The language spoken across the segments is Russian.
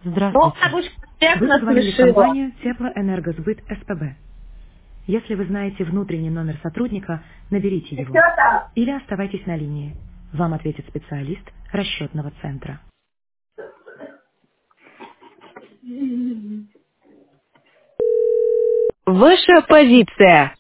Ну, Здравствуйте. уж всех Вы позвонили в насмешила. компанию Теплоэнергосбыт СПБ. Если вы знаете внутренний номер сотрудника, наберите И что его. там? Или оставайтесь на линии. Вам ответит специалист расчетного центра. Ваша позиция.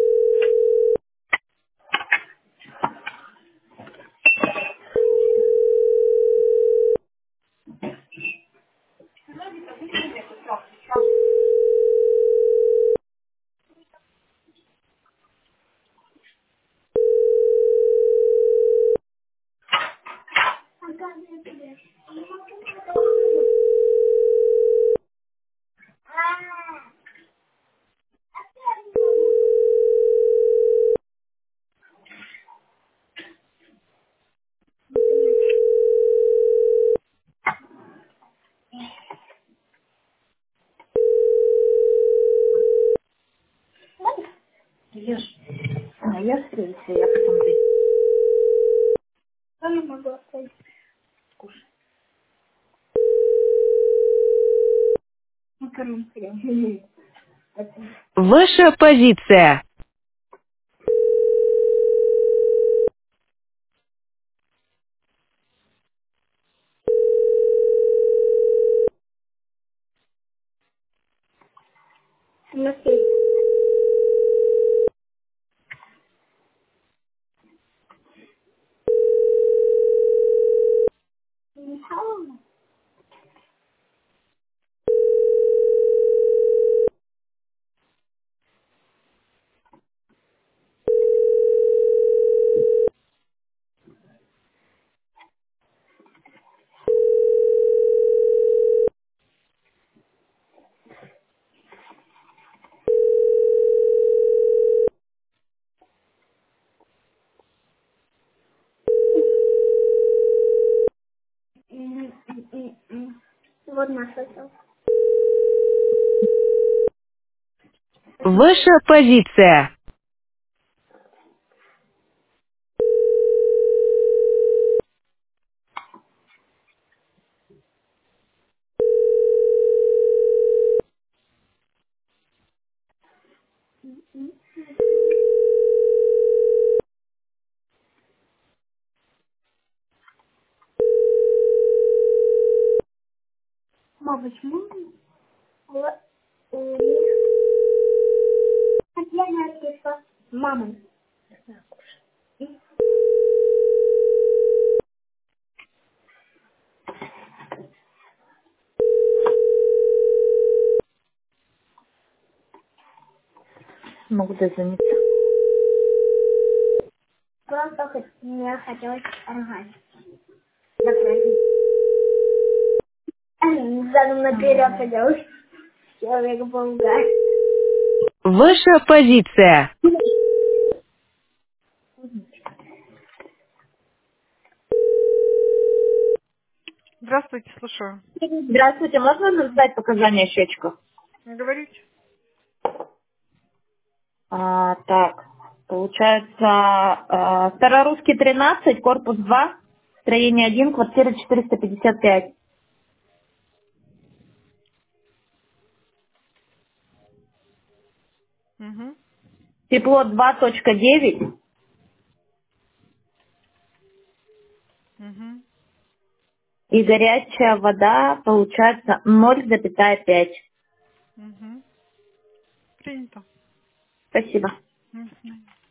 Ешь. Наешь, если я потом дойду. Я не могу оставить. Кушай. Макарон прям. Ваша позиция. Смотри. Михайловна? Вот наша сел. Ваша позиция. Мама, почему у них отдельная киса с мамой? Могу дозвониться. Просто мне хотелось рогать. На праздник. Задом наперед идешь. Человек-паука. Ваша позиция. Здравствуйте, слушаю. Здравствуйте, можно нам сдать показания счетчиков? Говорите. Так, получается, Старорусский 13, корпус 2, строение 1, квартира 455. Угу. Тепло 2.9 Угу. и горячая вода получается 0,5. Угу. Принято. Спасибо. Мгм.